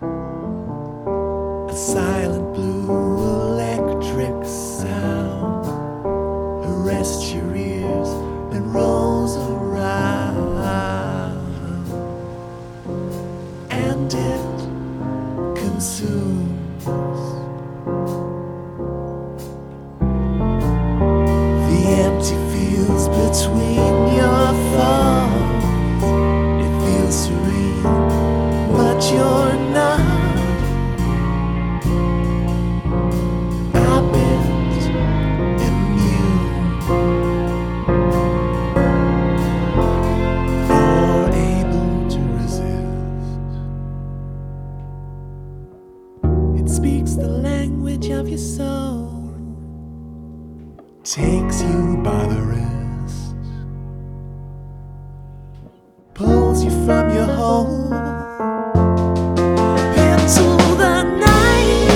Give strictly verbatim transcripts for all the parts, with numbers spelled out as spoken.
A silent blue electric sound arrests your ears and rolls around, and it consumes the empty fields between your thoughts. It feels serene, but you're not. I bet immune. You're able to resist. It speaks the language of your soul, takes you by the wrist, pulls you from your home into the night.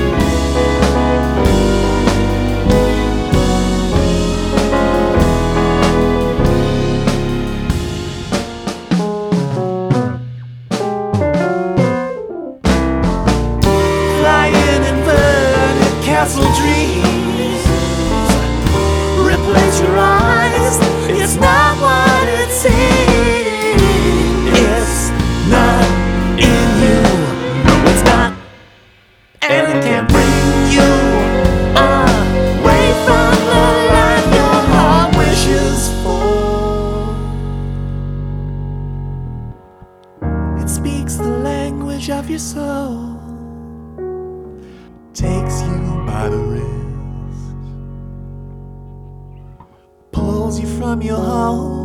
Flying inverted castle dreams replace your eyes. It's not what it seems. It's not in you. No, it's not. And it can't bring you away from the life your heart wishes for. It speaks the language of your soul, takes you by the wrist, pulls you from your home